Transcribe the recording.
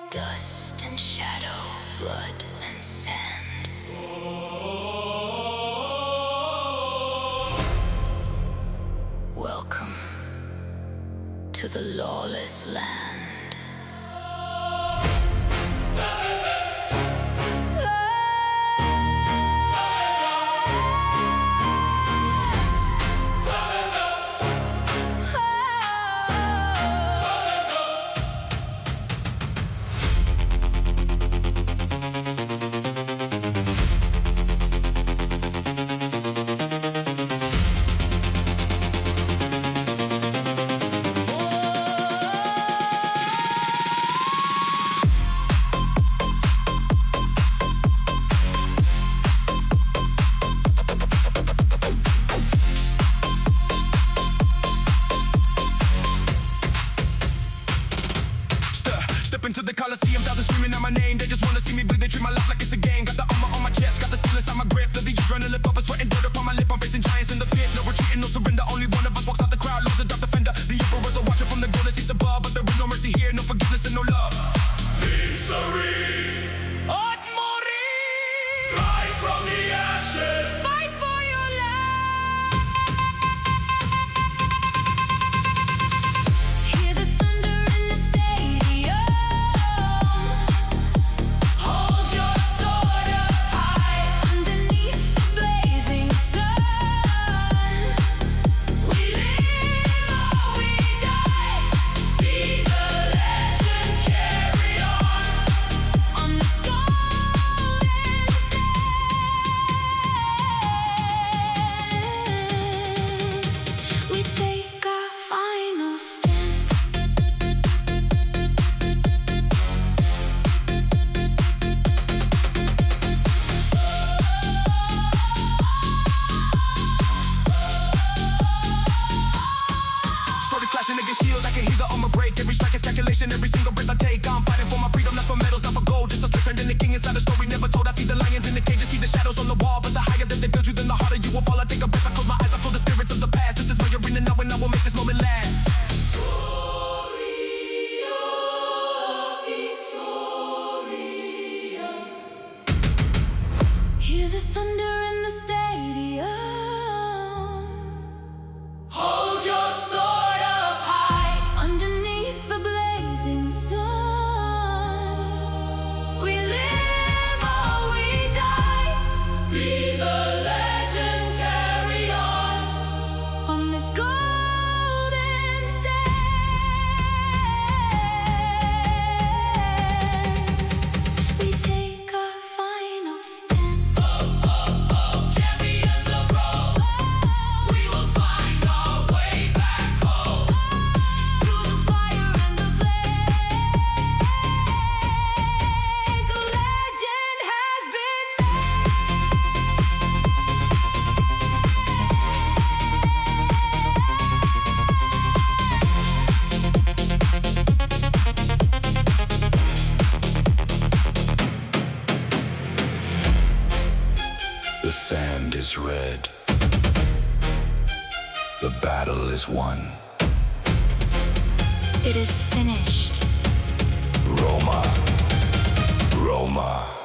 Dust and shadow, blood and sand. Welcome to the lawless land. Into the Coliseum, thousands screaming out my name. They just wanna see me bleed, they treat my life like it's a game. Got the armor on my chest, got the steel inside my grip. The adrenaline pumping, sweating dirt upon my lip. I'm facing giants in the pit, no retreating, no surrender. Only one of us walks out the crowd, loses a dark defender. The emperors are watching from the golden seats above, but there is no mercy here, no forgiveness and no love. Victory! Art Mori! Rise from the ashes! Fight for your life! Hear the thunder in the stadium. Hold your sword up high underneath the blazing sun. We live or we die. Be the legend, carry on this golden sand. We take our final stand. Swords clashing against shields, I can hear the armor break. Every strike is calculation, every single breath I take. I'm fighting for my freedom, not for medals, not for gold. Just a slave turned into king inside a story never told. I see the lions in the cages, see the shadows on the wall. But the higher that they build you, then the harder you will fall. I take a breath, I close my eyes, I feel the spirits of the past. This is where you're in and now, and I will make this moment last. Hear the thunder in the stadium. Hold your sword up high underneath the blazing sun. We live or we die. Be the legend, carry on this golden sand. We take our final stand. Champions of Rome, we will find our way back home. Through the fire and the plague, a legend has been The sand is red. The battle is won. It is finished. Roma, Roma.